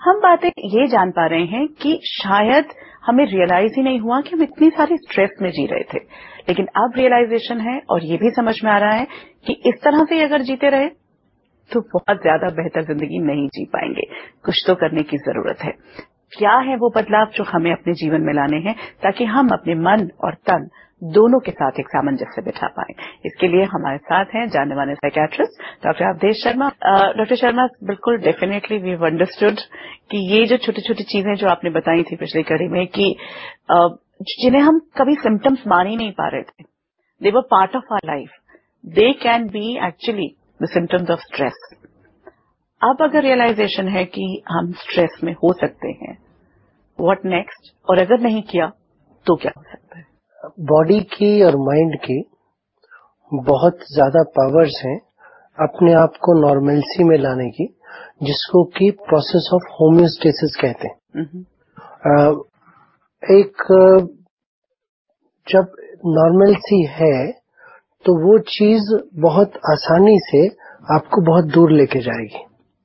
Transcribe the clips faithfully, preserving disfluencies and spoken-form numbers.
हम बातें ये जान पा रहे हैं कि शायद हमें रियलाइज ही नहीं हुआ कि हम इतनी सारी स्ट्रेस में जी रहे थे, लेकिन अब रियलाइजेशन है और ये भी समझ में आ रहा है कि इस तरह से अगर जीते रहे तो बहुत ज्यादा बेहतर जिंदगी नहीं जी पाएंगे। कुछ तो करने की जरूरत है। क्या है वो बदलाव जो हमें अपने जीवन में लाने हैं ताकि हम अपने मन और तन दोनों के साथ एक सामंजस्य बिठा पाए। इसके लिए हमारे साथ हैं जानने वाले psychiatrist doctor Avdhesh Sharma. Doctor Sharma, बिल्कुल डेफिनेटली वी हैव अंडरस्टूड कि ये जो छोटी छोटी चीजें जो आपने बताई थी पिछली कड़ी में कि uh, जिन्हें हम कभी सिम्टम्स मान ही नहीं पा रहे थे, they were part of our life, they can be actually the symptoms of stress. अब अगर रियलाइजेशन है कि हम स्ट्रेस में हो सकते हैं, व्हाट नेक्स्ट? और अगर नहीं किया तो क्या हो सकता है? बॉडी की और माइंड की बहुत ज्यादा पावर्स हैं अपने आप को नॉर्मलसी में लाने की, जिसको कि प्रोसेस ऑफ होम्योस्टेसिस कहते हैं। uh, एक जब नॉर्मलसी है तो वो चीज बहुत आसानी से आपको बहुत दूर लेके जाएगी।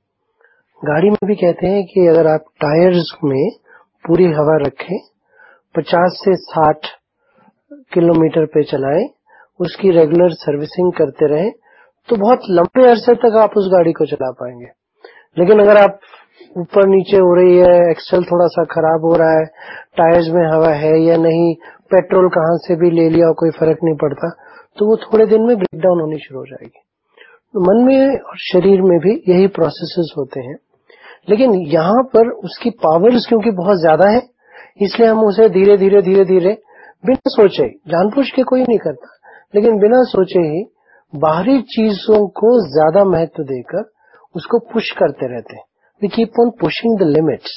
गाड़ी में भी कहते हैं कि अगर आप टायर्स में पूरी हवा रखें, पचास से साठ किलोमीटर पे चलाएं, उसकी रेगुलर सर्विसिंग करते रहें, तो बहुत लंबे अरसे तक आप उस गाड़ी को चला पाएंगे। लेकिन अगर आप ऊपर नीचे हो रही है, एक्सेल थोड़ा सा खराब हो रहा है, टायर्स में हवा है या नहीं, पेट्रोल कहाँ से भी ले लिया कोई फर्क नहीं पड़ता, तो वो थोड़े दिन में ब्रेक डाउन होनी शुरू हो जाएगी। तो मन में और शरीर में भी यही प्रोसेसेस होते हैं। लेकिन यहाँ पर उसकी पावर्स क्योंकि बहुत ज्यादा है, इसलिए हम उसे धीरे धीरे धीरे धीरे बिना सोचे, जानबूझ के कोई नहीं करता, लेकिन बिना सोचे ही बाहरी चीजों को ज्यादा महत्व देकर उसको पुश करते रहते हैं। We keep on pushing the limits.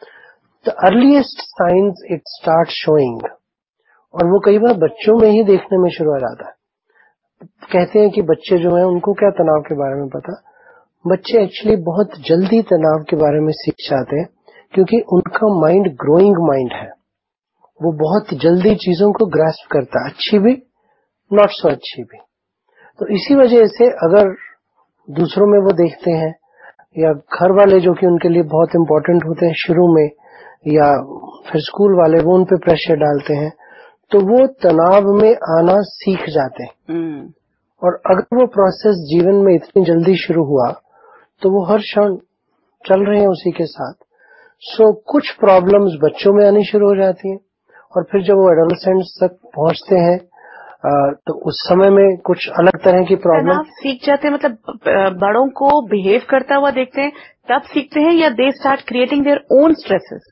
The earliest science it start showing, और वो कई बार बच्चों में ही देखने में शुरू हो जाता है। कहते हैं कि बच्चे जो हैं उनको क्या तनाव के बारे में पता। बच्चे एक्चुअली बहुत जल्दी तनाव के बारे में सीख जाते हैं, क्योंकि उनका माइंड ग्रोइंग माइंड है। वो बहुत जल्दी चीजों को ग्रास्प करता है, अच्छी भी नॉट सो अच्छी भी। तो इसी वजह से अगर दूसरों में वो देखते हैं, या घर वाले जो कि उनके लिए बहुत इंपॉर्टेंट होते हैं शुरू में, या फिर स्कूल वाले वो उन पे प्रेशर डालते हैं, तो वो तनाव में आना सीख जाते हैं। hmm. और अगर वो प्रोसेस जीवन में इतनी जल्दी शुरू हुआ तो वो हर क्षण चल रहे हैं उसी के साथ। सो so, कुछ प्रॉब्लम्स बच्चों में आनी शुरू हो जाती हैं, और फिर जब वो एडोलेसेंट्स तक पहुंचते हैं आ, तो उस समय में कुछ अलग तरह की प्रॉब्लम सीख जाते हैं। मतलब बड़ों को बिहेव करता हुआ देखते हैं तब सीखते हैं, या they start creating their own stresses?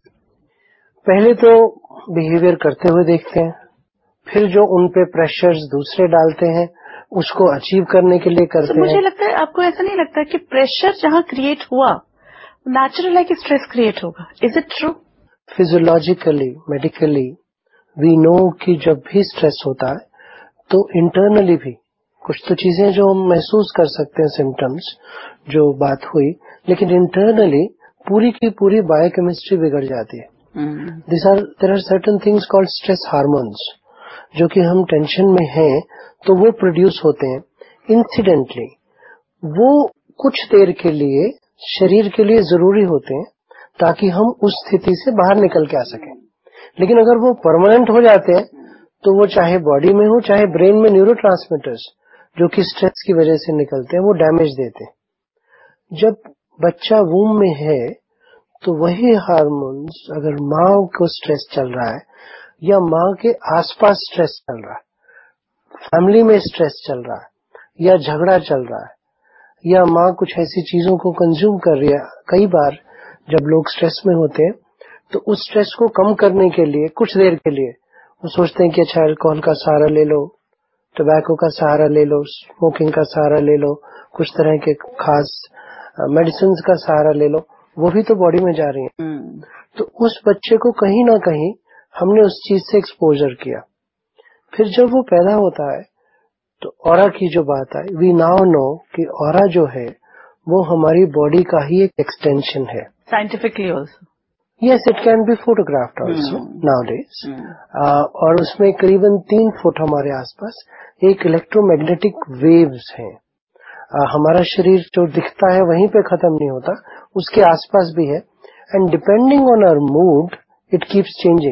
पहले तो बिहेवियर करते हुए देखते हैं, फिर जो उन पे प्रेशर्स दूसरे डालते हैं उसको अचीव करने के लिए करते तो मुझे हैं। लगता है, आपको ऐसा नहीं लगता कि प्रेशर जहां क्रिएट हुआ नेचुरल है कि स्ट्रेस क्रिएट होगा? Is it true? Physiologically, medically we know कि जब भी स्ट्रेस होता है तो इंटरनली भी कुछ तो चीजें जो हम महसूस कर सकते हैं, सिम्टम्स जो बात हुई, लेकिन इंटरनली पूरी की पूरी बायोकेमिस्ट्री बिगड़ जाती है। This are there are certain things called stress hormones, जो कि हम टेंशन में हैं तो वो प्रोड्यूस होते हैं इंसिडेंटली। वो कुछ देर के लिए शरीर के लिए जरूरी होते हैं ताकि हम उस स्थिति से बाहर निकल के आ सकें। लेकिन अगर वो परमानेंट हो जाते हैं तो वो चाहे बॉडी में हो चाहे ब्रेन में, न्यूरोट्रांसमीटर्स जो कि स्ट्रेस की वजह से निकलते हैं वो डैमेज देते हैं। जब बच्चा वूम में है तो वही हार्मोन्स अगर माँ को स्ट्रेस चल रहा है, या माँ के आसपास स्ट्रेस चल रहा है, फैमिली में स्ट्रेस चल रहा है, या झगड़ा चल रहा है, या माँ कुछ ऐसी चीजों को कंज्यूम कर रही है। कई बार जब लोग स्ट्रेस में होते हैं तो उस स्ट्रेस को कम करने के लिए कुछ देर के लिए वो सोचते हैं कि अच्छा अल्कोहल का सहारा ले लो, टोबैको का सहारा ले लो, स्मोकिंग का सहारा ले लो, कुछ तरह के खास मेडिसिन का सहारा ले लो, वो भी तो बॉडी में जा रही है। hmm. तो उस बच्चे को कहीं ना कहीं हमने उस चीज से एक्सपोजर किया। फिर जब वो पैदा होता है तो ऑरा की जो बात है, वी नाउ नो कि ऑरा जो है वो हमारी बॉडी का ही एक एक्सटेंशन है। Scientifically also yes, it can be photographed also nowadays. और उसमें करीबन तीन फुट हमारे आसपास एक इलेक्ट्रोमैग्नेटिक वेव्स हैं। uh, हमारा शरीर जो दिखता है वहीं पे खत्म नहीं होता, उसके आसपास भी है। And depending on our mood it keeps changing.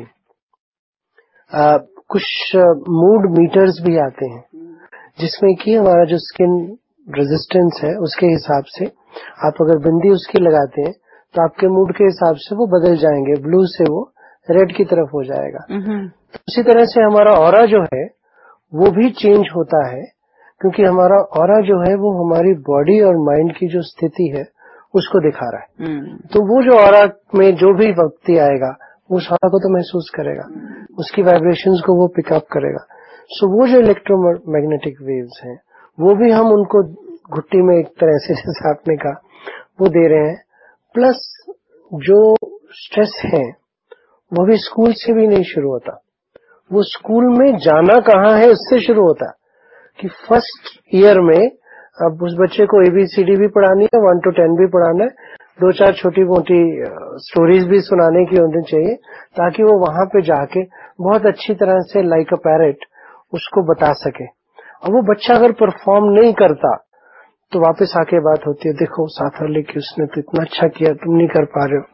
कुछ मूड मीटर्स भी आते हैं जिसमें कि हमारा जो स्किन रेजिस्टेंस है उसके हिसाब से आप अगर बिंदी उसकी लगाते हैं तो आपके मूड के हिसाब से वो बदल जाएंगे, ब्लू से वो रेड की तरफ हो जाएगा. तो उसी तरह से हमारा ऑरा जो है वो भी चेंज होता है, क्योंकि हमारा ऑरा जो है वो हमारी बॉडी और माइंड की जो स्थिति है उसको दिखा रहा है. तो वो जो ऑरा में जो भी व्यक्ति आएगा उस ऑरा को तो महसूस करेगा, उसकी वाइब्रेशंस को वो पिकअप करेगा. सो वो जो इलेक्ट्रोमैग्नेटिक वेव्स हैं वो भी हम उनको घुट्टी में एक तरह से जैसे आपने कहा वो दे रहे हैं. प्लस जो स्ट्रेस है वो भी स्कूल से भी नहीं शुरू होता, वो स्कूल में जाना कहाँ है उससे शुरू होता कि फर्स्ट ईयर में अब उस बच्चे को एबीसीडी भी पढ़ानी है, वन टू टेन भी पढ़ाना है, दो चार छोटी मोटी स्टोरीज भी सुनाने की होनी चाहिए ताकि वो वहां पे जाके बहुत अच्छी तरह से लाइक अ पैरेट उसको बता सके. और वो बच्चा अगर परफॉर्म नहीं करता तो वापस आके बात होती है, देखो साथर लेके उसने तो इतना अच्छा किया, तुम नहीं कर पा रहे हो.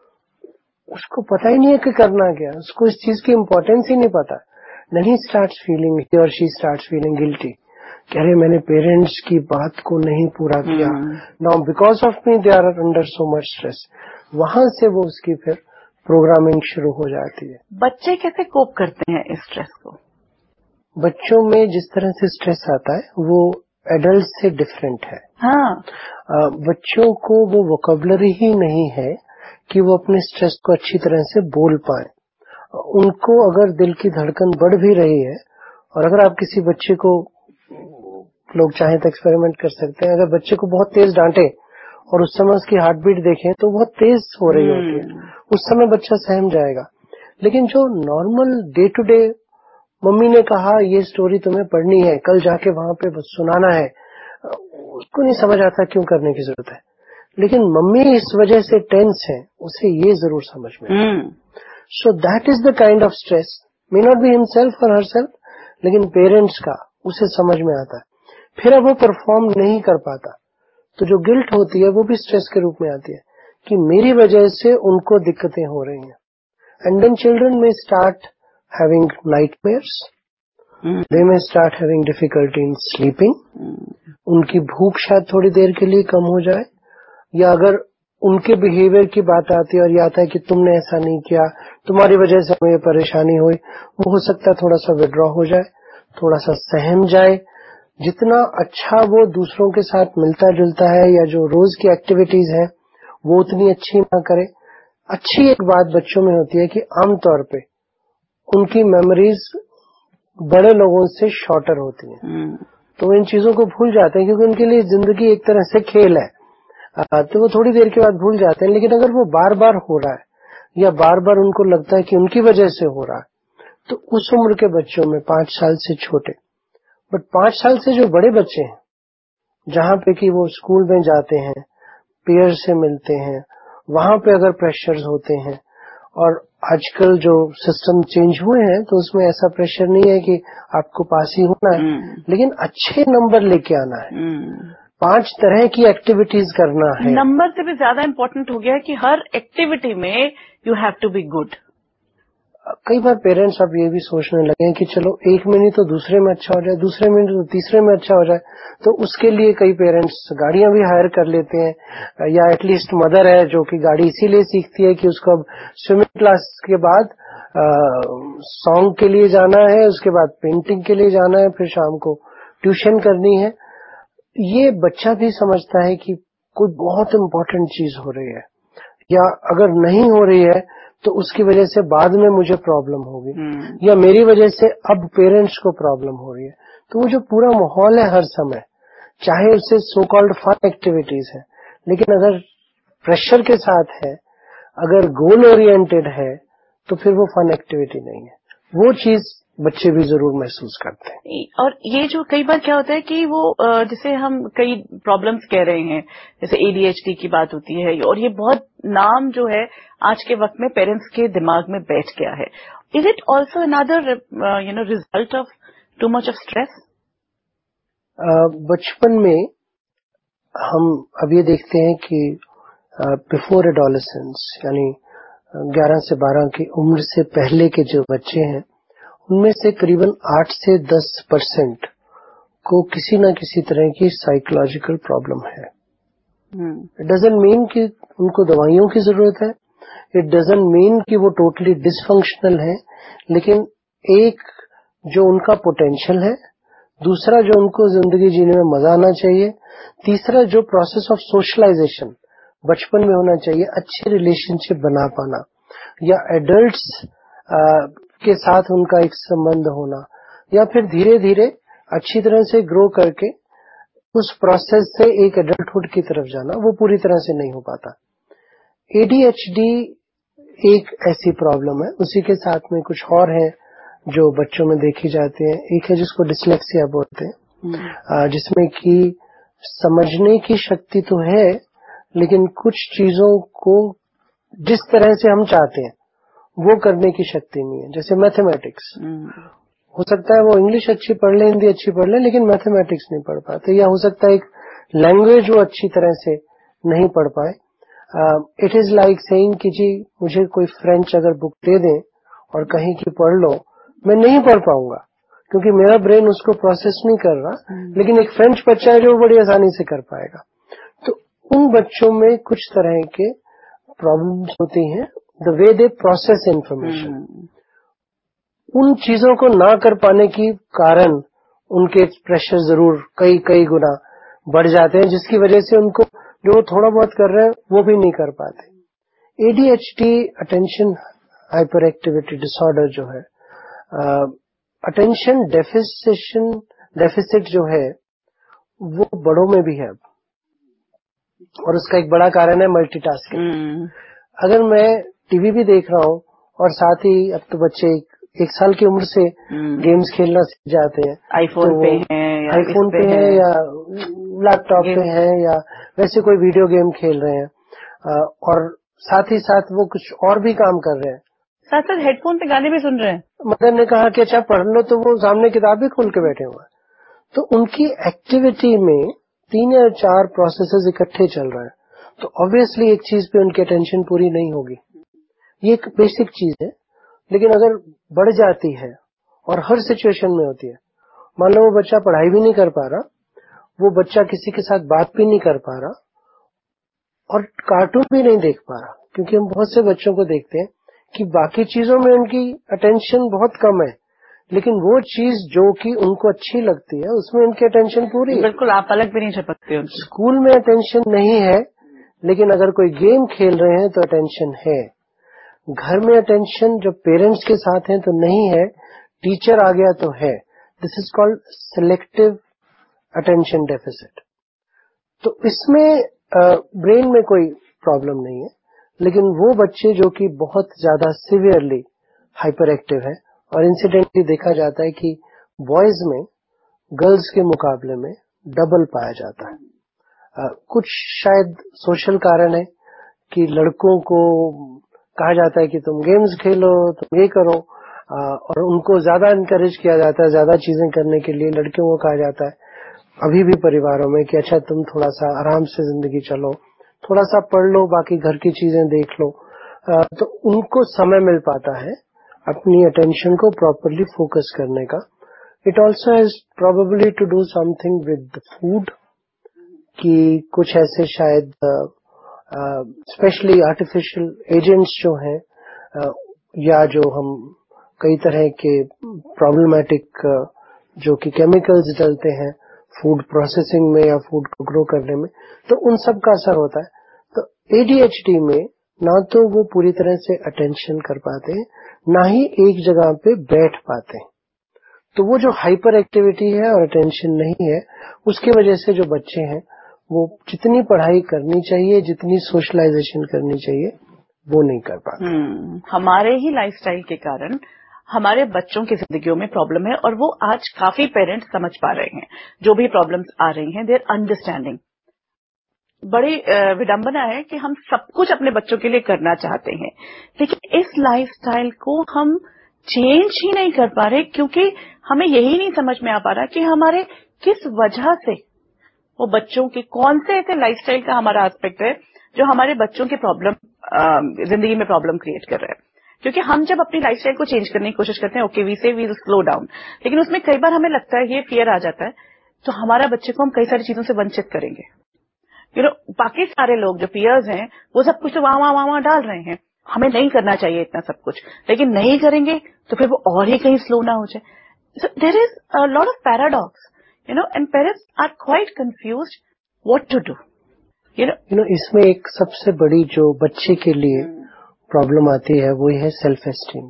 उसको पता ही नहीं है कि करना क्या, उसको इस चीज की इम्पोर्टेंस ही नहीं पता. नहीं स्टार्ट्स फीलिंग ही और शी स्टार्ट्स फीलिंग गिल्टी, कह रहे मैंने पेरेंट्स की बात को नहीं पूरा किया, now because of me they are under so much stress. वहां से वो उसकी फिर प्रोग्रामिंग शुरू हो जाती है. बच्चे कैसे कोप करते हैं इस स्ट्रेस को? बच्चों में जिस तरह से स्ट्रेस आता है वो एडल्ट से डिफरेंट है. हाँ. आ, बच्चों को वो वोकैबुलरी ही नहीं है कि वो अपने स्ट्रेस को अच्छी तरह से बोल पाए. उनको अगर दिल की धड़कन बढ़ भी रही है, और अगर आप किसी बच्चे को, लोग चाहें तो एक्सपेरिमेंट कर सकते हैं, अगर बच्चे को बहुत तेज डांटे और उस समय उसकी हार्ट बीट देखें तो बहुत तेज हो रही होती है, उस समय बच्चा सहम जाएगा. लेकिन जो normal day to day mummy ने कहा ये स्टोरी तुम्हें पढ़नी है, कल जाके वहां पे सुनाना है, उसको नहीं समझ आता क्यों करने की जरूरत है. लेकिन मम्मी इस वजह से टेंस है, उसे ये जरूर समझ में आता है. So that is the kind of stress, may not be himself और हरसेल्फ, लेकिन पेरेंट्स का उसे समझ में आता है. फिर अब वो परफॉर्म नहीं कर पाता तो जो गिल्ट होती है वो भी स्ट्रेस के रूप में आती है कि मेरी वजह से उनको दिक्कतें हो रही हैं. एंड देन चिल्ड्रन में start having nightmares, mm. they may start having difficulty in sleeping. mm. उनकी भूख शायद थोड़ी देर के लिए कम हो जाए, या अगर उनके बिहेवियर की बात आती है और ये आता है कि तुमने ऐसा नहीं किया, तुम्हारी वजह से हमें ये परेशानी हुई, वो हो सकता है थोड़ा सा विड्रॉ हो जाए, थोड़ा सा सहम जाए. जितना अच्छा वो दूसरों के साथ मिलता जुलता है या जो रोज की एक्टिविटीज है वो उतनी अच्छी ना करे. अच्छी एक बात बच्चों में होती है कि आमतौर पे उनकी मेमोरीज बड़े लोगों से शॉर्टर होती हैं. hmm. तो इन चीजों को भूल जाते हैं क्योंकि उनके लिए जिंदगी एक तरह से खेल है, आ, तो वो थोड़ी देर के बाद भूल जाते हैं. लेकिन अगर वो बार बार हो रहा है या बार बार उनको लगता है कि उनकी वजह से हो रहा है तो उस उम्र के बच्चों में, पांच साल से छोटे, बट पांच साल से जो बड़े बच्चे हैं जहां पे कि वो स्कूल में जाते हैं, पीयर से मिलते हैं, वहां पे अगर प्रेशर्स होते हैं, और आजकल जो सिस्टम चेंज हुए हैं तो उसमें ऐसा प्रेशर नहीं है कि आपको पास ही होना है, hmm. लेकिन अच्छे नंबर लेके आना है. hmm. पांच तरह की एक्टिविटीज करना है. नंबर से भी ज्यादा इम्पोर्टेंट हो गया है कि हर एक्टिविटी में you have to be good. कई बार पेरेंट्स अब ये भी सोचने लगे हैं कि चलो एक में नहीं तो दूसरे में अच्छा हो जाए, दूसरे में नहीं तो तीसरे में अच्छा हो जाए, तो उसके लिए कई पेरेंट्स गाड़ियां भी हायर कर लेते हैं, या एटलीस्ट मदर है जो कि गाड़ी इसीलिए सीखती है कि उसको अब स्विमिंग क्लास के बाद सॉन्ग के लिए जाना है, उसके बाद पेंटिंग के लिए जाना है, फिर शाम को ट्यूशन करनी है. ये बच्चा भी समझता है कि कोई बहुत इम्पोर्टेंट चीज हो रही है, या अगर नहीं हो रही है तो उसकी वजह से बाद में मुझे प्रॉब्लम होगी, hmm. या मेरी वजह से अब पेरेंट्स को प्रॉब्लम हो रही है. तो वो जो पूरा माहौल है हर समय, चाहे उससे सो कॉल्ड फन एक्टिविटीज है, लेकिन अगर प्रेशर के साथ है, अगर गोल ओरिएंटेड है, तो फिर वो फन एक्टिविटी नहीं है. वो चीज बच्चे भी जरूर महसूस करते हैं. और ये जो कई बार क्या होता है कि वो जैसे हम कई प्रॉब्लम्स कह रहे हैं, जैसे एडीएचडी की बात होती है, और ये बहुत नाम जो है आज के वक्त में पेरेंट्स के दिमाग में बैठ गया है. Is it also another you know result of too much of stress? बचपन में हम अब ये देखते हैं कि बिफोर एडोलेसेंस, यानी ग्यारह से बारह की उम्र से पहले के जो बच्चे हैं, उनमें से करीबन आठ से दस परसेंट को किसी ना किसी तरह की साइकोलॉजिकल प्रॉब्लम है। इट डजंट मीन कि उनको दवाइयों की जरूरत है, इट डजंट मीन कि वो टोटली डिसफंक्शनल है, लेकिन एक जो उनका पोटेंशियल है, दूसरा जो उनको जिंदगी जीने में मजा आना चाहिए, तीसरा जो प्रोसेस ऑफ सोशलाइजेशन बचपन में होना चाहिए, अच्छे रिलेशनशिप बना पाना या एडल्ट्स के साथ उनका एक संबंध होना, या फिर धीरे धीरे अच्छी तरह से ग्रो करके उस प्रोसेस से एक एडल्टहुड की तरफ जाना, वो पूरी तरह से नहीं हो पाता। एडीएचडी एक ऐसी प्रॉब्लम है, उसी के साथ में कुछ और है जो बच्चों में देखी जाती है। एक है जिसको डिसलेक्सिया बोलते हैं, जिसमें कि समझने की शक्ति तो है, लेकिन कुछ चीजों को जिस तरह से हम चाहते हैं वो करने की शक्ति नहीं है। जैसे मैथमेटिक्स, हो सकता है वो इंग्लिश अच्छी पढ़ ले, हिंदी अच्छी पढ़ ले, लेकिन मैथमेटिक्स नहीं पढ़ पाते, या हो सकता है एक लैंग्वेज वो अच्छी तरह से नहीं पढ़ पाए। इट इज लाइक सेइंग कि जी मुझे कोई फ्रेंच अगर बुक दे दें और कहीं की पढ़ लो, मैं नहीं पढ़ पाऊंगा क्योंकि मेरा ब्रेन उसको प्रोसेस नहीं कर रहा, लेकिन एक फ्रेंच बच्चा है जो बड़ी आसानी से कर पाएगा। तो उन बच्चों में कुछ तरह के प्रॉब्लम्स होती हैं, the way they process information. उन चीजों को ना कर पाने की कारण उनके प्रेशर जरूर कई कई गुना बढ़ जाते हैं, जिसकी वजह से उनको जो थोड़ा बहुत कर रहे हैं वो भी नहीं कर पाते। ADHD attention hyper activity disorder जो है, अटेंशन डेफिसिशन डेफिसिट जो है वो बड़ों में भी है, और उसका एक बड़ा कारण है मल्टीटास्किंग। अगर मैं टीवी भी देख रहा हूँ और साथ ही अब तो बच्चे एक, एक साल की उम्र से गेम्स खेलना सीख जाते हैं, आईफोन तो पे हैं या आईफोन पे है या लैपटॉप पे है या वैसे कोई वीडियो गेम खेल रहे हैं, और साथ ही साथ वो कुछ और भी काम कर रहे हैं, साथ साथ हेडफोन पे गाने भी सुन रहे हैं। मदर ने कहा कि अच्छा पढ़ लो, तो वो सामने किताब भी खोल के बैठे हुए हैं। तो उनकी एक्टिविटी में तीन या चार प्रोसेसेस इकट्ठे चल रहे हैं, तो ऑब्वियसली एक चीज पे उनकी अटेंशन पूरी नहीं होगी। ये एक बेसिक चीज है, लेकिन अगर बढ़ जाती है और हर सिचुएशन में होती है, मान लो वो बच्चा पढ़ाई भी नहीं कर पा रहा, वो बच्चा किसी के साथ बात भी नहीं कर पा रहा और कार्टून भी नहीं देख पा रहा, क्योंकि हम बहुत से बच्चों को देखते हैं कि बाकी चीजों में उनकी अटेंशन बहुत कम है, लेकिन वो चीज जो कि उनको अच्छी लगती है उसमें उनकी अटेंशन पूरी है। बिल्कुल, आप पलक भी नहीं झपकते उनकी। स्कूल में अटेंशन नहीं है, लेकिन अगर कोई गेम खेल रहे हैं तो अटेंशन है। घर में अटेंशन जब पेरेंट्स के साथ हैं तो नहीं है, टीचर आ गया तो है। This is called selective attention deficit. तो इसमें ब्रेन में कोई प्रॉब्लम नहीं है, लेकिन वो बच्चे जो कि बहुत ज्यादा सिवियरली हाइपर एक्टिव है, और इंसिडेंटली देखा जाता है कि बॉयज में गर्ल्स के मुकाबले में डबल पाया जाता है। आ, कुछ शायद सोशल कारण है कि लड़कों को कहा जाता है कि तुम गेम्स खेलो, तुम ये करो, आ, और उनको ज्यादा इनकरेज किया जाता है ज्यादा चीजें करने के लिए। लड़कियों को कहा जाता है अभी भी परिवारों में कि अच्छा तुम थोड़ा सा आराम से जिंदगी चलो, थोड़ा सा पढ़ लो, बाकी घर की चीजें देख लो। आ, तो उनको समय मिल पाता है अपनी अटेंशन को प्रॉपरली फोकस करने का। It also has probably to do something with food, कि कुछ ऐसे शायद स्पेशली आर्टिफिशियल एजेंट्स जो हैं, uh, या जो हम कई तरह के प्रॉब्लमेटिक uh, जो कि केमिकल्स डलते हैं फूड प्रोसेसिंग में या फूड को ग्रो करने में, तो उन सब का असर होता है। तो एडीएचडी में ना तो वो पूरी तरह से अटेंशन कर पाते हैं, ना ही एक जगह पे बैठ पाते हैं। तो वो जो हाइपर एक्टिविटी है और अटेंशन नहीं है, उसकी वजह से जो बच्चे हैं वो जितनी पढ़ाई करनी चाहिए, जितनी सोशलाइजेशन करनी चाहिए, वो नहीं कर पाते। hmm, हमारे ही लाइफस्टाइल के कारण हमारे बच्चों की जिंदगियों में प्रॉब्लम है, और वो आज काफी पेरेंट्स समझ पा रहे हैं जो भी प्रॉब्लम्स आ रही हैं, देयर अंडरस्टैंडिंग। बड़ी विडंबना है कि हम सब कुछ अपने बच्चों के लिए करना चाहते हैं, लेकिन इस लाइफस्टाइल को हम चेंज ही नहीं कर पा रहे, क्योंकि हमें यही नहीं समझ में आ पा रहा कि हमारे किस वजह से वो बच्चों के कौन से ऐसे लाइफस्टाइल का हमारा एस्पेक्ट है जो हमारे बच्चों के प्रॉब्लम जिंदगी में प्रॉब्लम क्रिएट कर रहा है। क्योंकि हम जब अपनी लाइफस्टाइल को चेंज करने की कोशिश करते हैं, okay we say we slow down, लेकिन उसमें कई बार हमें लगता है, ये फियर आ जाता है, तो हमारा बच्चे को हम कई सारी चीजों से वंचित करेंगे। यू नो बाकी सारे लोग जो पियर्स हैं वो सब कुछ तो वहां वहां वहां डाल रहे हैं, हमें नहीं करना चाहिए इतना सब कुछ, लेकिन नहीं करेंगे तो फिर वो और ही कहीं स्लो ना हो जाए। So there is a lot of paradox, you know, and parents are quite confused what to do. You know you know इसमें एक सबसे बड़ी जो बच्चे के लिए प्रॉब्लम आती है वो है self esteem.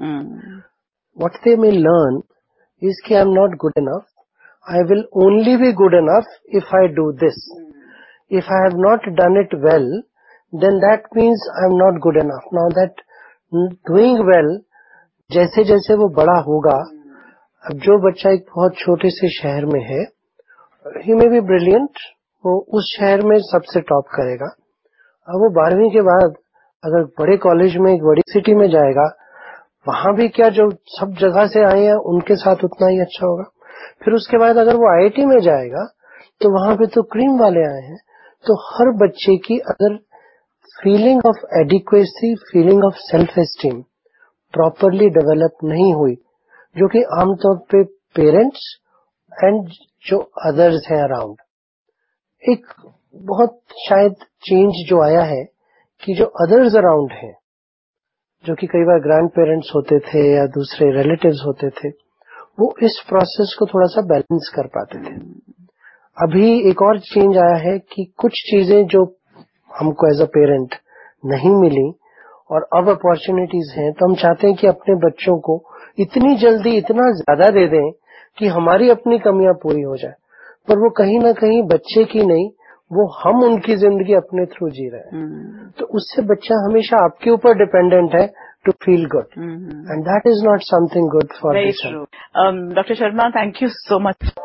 What they may learn is कि I am not good enough, I will only be good enough if I do this, if I have not done it well, then that means I am not good enough. Now that doing well, जैसे जैसे वो बड़ा होगा, अब जो बच्चा एक बहुत छोटे से शहर में है, he may be brilliant, वो उस शहर में सबसे टॉप करेगा। अब वो बारहवीं के बाद अगर बड़े कॉलेज में एक बड़ी सिटी में जाएगा, वहां भी क्या जो सब जगह से आए हैं उनके साथ उतना ही अच्छा होगा। फिर उसके बाद अगर वो आई आई टी में जाएगा तो वहां पे तो क्रीम वाले आए हैं। तो हर बच्चे की अगर feeling of adequacy, feeling of self esteem properly develop नहीं हुई, जो कि आमतौर पे पेरेंट्स एंड जो अदर्स हैं अराउंड, एक बहुत शायद चेंज जो आया है कि जो अदर्स अराउंड हैं, जो कि कई बार ग्रैंड पेरेंट्स होते थे या दूसरे रिलेटिव्स होते थे, वो इस प्रोसेस को थोड़ा सा बैलेंस कर पाते थे। अभी एक और चेंज आया है कि कुछ चीजें जो हमको एज अ पेरेंट नहीं मिली और अब अपॉर्चुनिटीज हैं, तो हम चाहते हैं कि अपने बच्चों को इतनी जल्दी इतना ज्यादा दे दें कि हमारी अपनी कमियां पूरी हो जाए, पर वो कहीं ना कहीं बच्चे की नहीं, वो हम उनकी जिंदगी अपने थ्रू जी रहे हैं। hmm. तो उससे बच्चा हमेशा आपके ऊपर डिपेंडेंट है to feel good, mm-hmm. and that is not something good for Very the child. Very true. Um, Doctor Sharma, thank you so much.